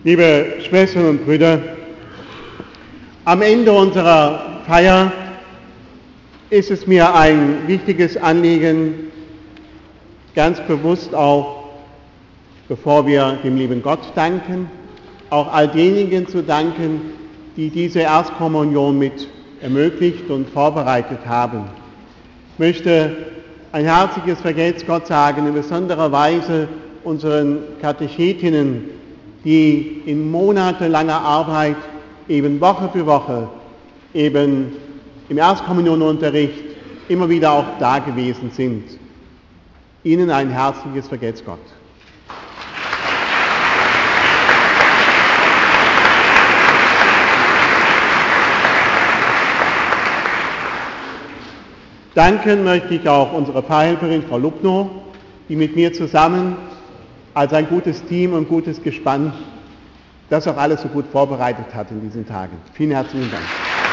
Liebe Schwestern und Brüder, am Ende unserer Feier ist es mir ein wichtiges Anliegen, ganz bewusst auch, bevor wir dem lieben Gott danken, auch all denjenigen zu danken, die diese Erstkommunion mit ermöglicht und vorbereitet haben. Ich möchte ein herzliches Vergelt's Gott sagen, in besonderer Weise unseren Katechetinnen, die in monatelanger Arbeit eben Woche für Woche eben im Erstkommunionunterricht immer wieder auch da gewesen sind. Ihnen ein herzliches Vergelt's Gott. Danken möchte ich auch unserer Pfarrhelferin Frau Lubnow, die mit mir zusammen als ein gutes Team und gutes Gespann das auch alles so gut vorbereitet hat in diesen Tagen. Vielen herzlichen Dank.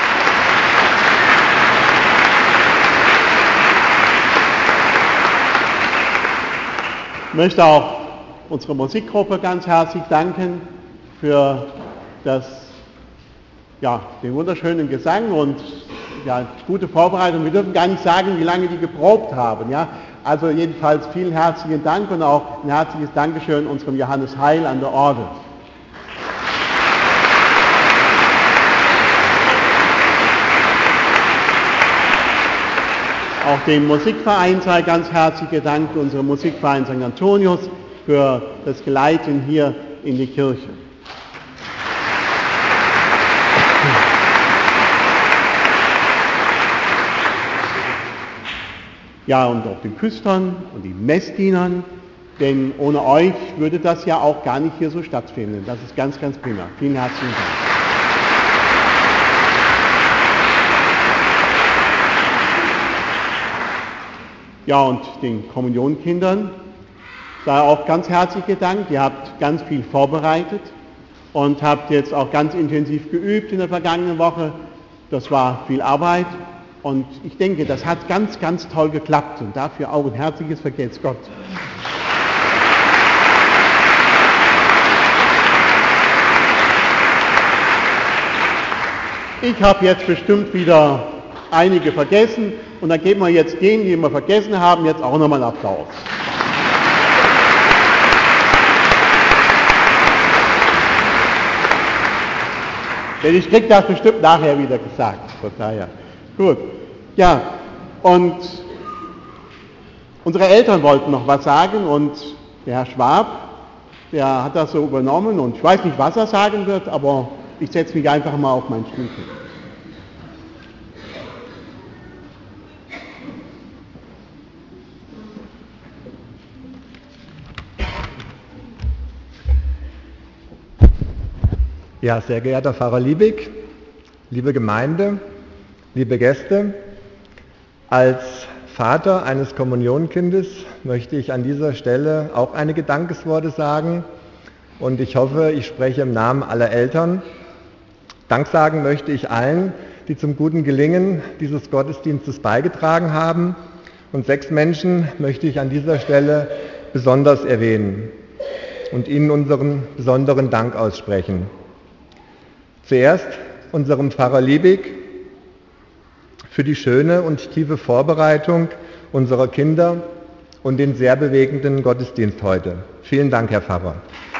Ich möchte auch unserer Musikgruppe ganz herzlich danken für den wunderschönen Gesang und gute Vorbereitung. Wir dürfen gar nicht sagen, wie lange die geprobt haben. Ja? Also jedenfalls vielen herzlichen Dank und auch ein herzliches Dankeschön unserem Johannes Heil an der Orgel. Auch dem Musikverein sei ganz herzlich gedankt, unserem Musikverein St. Antonius, für das Geleiten hier in die Kirche. Ja, und auch den Küstern und den Messdienern, denn ohne euch würde das ja auch gar nicht hier so stattfinden. Das ist ganz, ganz prima. Vielen herzlichen Dank. Ja, und den Kommunionkindern sei auch ganz herzlich gedankt. Ihr habt ganz viel vorbereitet und habt jetzt auch ganz intensiv geübt in der vergangenen Woche. Das war viel Arbeit. Und ich denke, das hat ganz, ganz toll geklappt und dafür auch ein herzliches Vergelt's Gott. Ich habe jetzt bestimmt wieder einige vergessen und dann geben wir jetzt denen, die wir vergessen haben, jetzt auch nochmal einen Applaus. Denn ich kriege das bestimmt nachher wieder gesagt. Von daher. Gut, ja, und unsere Eltern wollten noch was sagen und der Herr Schwab, der hat das so übernommen und ich weiß nicht, was er sagen wird, aber ich setze mich einfach mal auf meinen Stuhl hin. Ja, sehr geehrter Pfarrer Liebig, liebe Gemeinde, liebe Gäste, als Vater eines Kommunionkindes möchte ich an dieser Stelle auch einige Dankesworte sagen und ich hoffe, ich spreche im Namen aller Eltern. Dank sagen möchte ich allen, die zum guten Gelingen dieses Gottesdienstes beigetragen haben und 6 Menschen möchte ich an dieser Stelle besonders erwähnen und ihnen unseren besonderen Dank aussprechen. Zuerst unserem Pfarrer Liebig für die schöne und tiefe Vorbereitung unserer Kinder und den sehr bewegenden Gottesdienst heute. Vielen Dank, Herr Pfarrer.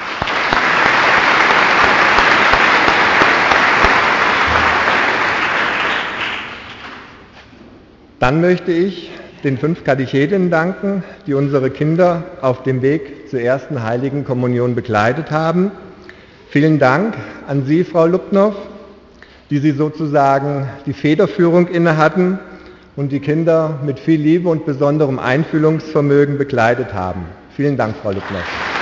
Dann möchte ich den 5 Katechetinnen danken, die unsere Kinder auf dem Weg zur ersten Heiligen Kommunion begleitet haben. Vielen Dank an Sie, Frau Lubnow, die Sie sozusagen die Federführung inne hatten und die Kinder mit viel Liebe und besonderem Einfühlungsvermögen begleitet haben. Vielen Dank, Frau Lubnow.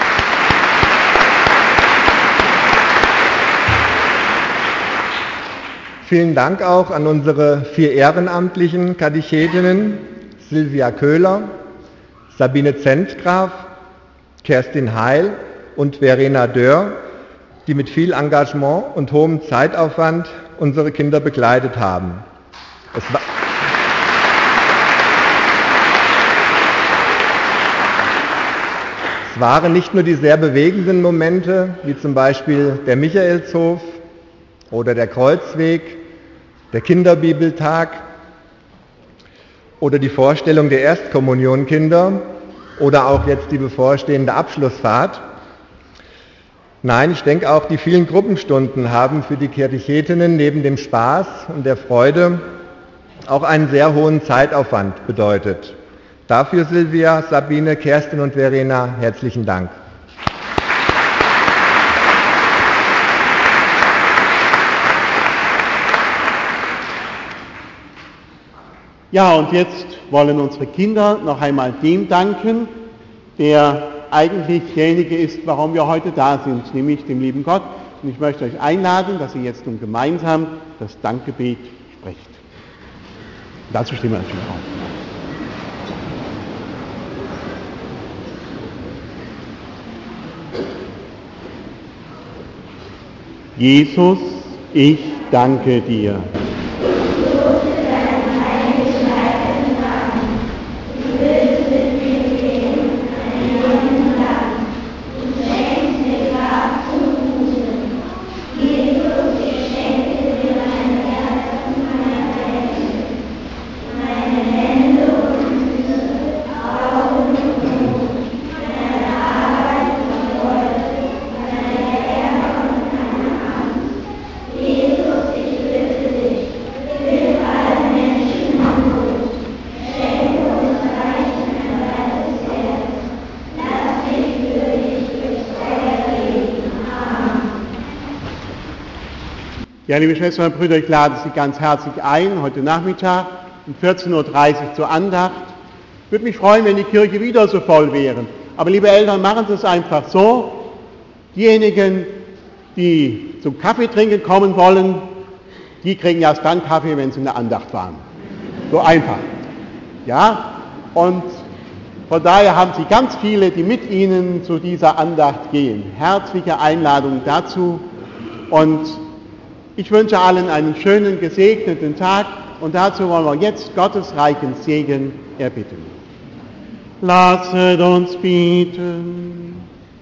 Vielen Dank auch an unsere 4 ehrenamtlichen Katechetinnen, Silvia Köhler, Sabine Zentgraf, Kerstin Heil und Verena Dörr, die mit viel Engagement und hohem Zeitaufwand unsere Kinder begleitet haben. Es waren nicht nur die sehr bewegenden Momente, wie zum Beispiel der Michaelshof oder der Kreuzweg, der Kinderbibeltag oder die Vorstellung der Erstkommunionkinder oder auch jetzt die bevorstehende Abschlussfahrt. Nein, ich denke auch, die vielen Gruppenstunden haben für die Katechetinnen neben dem Spaß und der Freude auch einen sehr hohen Zeitaufwand bedeutet. Dafür, Silvia, Sabine, Kerstin und Verena, herzlichen Dank. Ja, und jetzt wollen unsere Kinder noch einmal dem danken, der eigentlich derjenige ist, warum wir heute da sind, nämlich dem lieben Gott. Und ich möchte euch einladen, dass ihr jetzt nun gemeinsam das Dankgebet sprecht. Dazu stehen wir natürlich auf. Jesus, ich danke dir. Ja, liebe Schwestern und Brüder, ich lade Sie ganz herzlich ein, heute Nachmittag um 14.30 Uhr zur Andacht. Ich würde mich freuen, wenn die Kirche wieder so voll wäre. Aber liebe Eltern, machen Sie es einfach so. Diejenigen, die zum Kaffee trinken kommen wollen, die kriegen erst dann Kaffee, wenn sie in der Andacht waren. So einfach. Ja, und von daher haben Sie ganz viele, die mit Ihnen zu dieser Andacht gehen. Herzliche Einladung dazu. Und ich wünsche allen einen schönen, gesegneten Tag und dazu wollen wir jetzt Gottes reichen Segen erbitten. Lasset uns beten.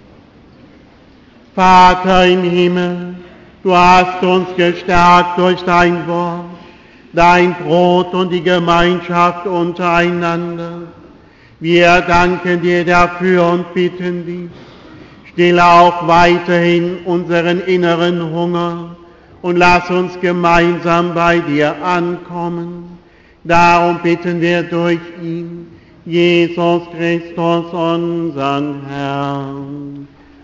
Vater im Himmel, du hast uns gestärkt durch dein Wort, dein Brot und die Gemeinschaft untereinander. Wir danken dir dafür und bitten dich, stille auch weiterhin unseren inneren Hunger und lass uns gemeinsam bei dir ankommen. Darum bitten wir durch ihn, Jesus Christus, unseren Herrn.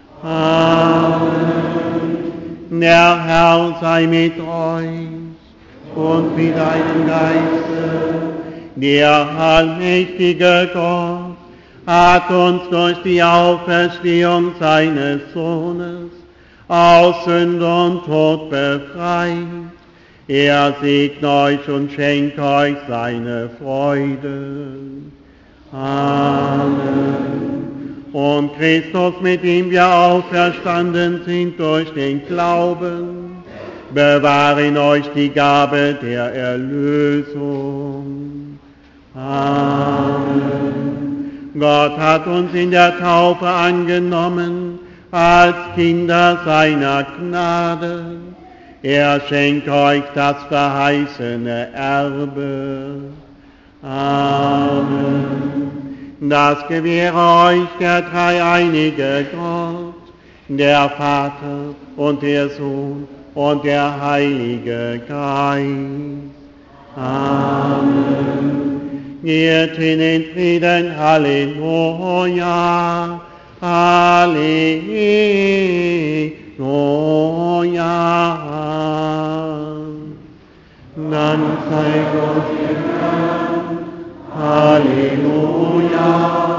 Amen. Der Herr sei mit euch und mit deinem Geiste. Der allmächtige Gott hat uns durch die Auferstehung seines Sohnes aus Sünde und Tod befreit. Er segne euch und schenke euch seine Freude. Amen. Und Christus, mit dem wir auferstanden sind durch den Glauben, bewahre in euch die Gabe der Erlösung. Amen. Gott hat uns in der Taufe angenommen als Kinder seiner Gnade. Er schenkt euch das verheißene Erbe. Amen. Das gewähre euch der dreieinige Gott, der Vater und der Sohn und der Heilige Geist. Amen. Geht in den Frieden. Halleluja. Halleluja. Dank sei Gott. Halleluja.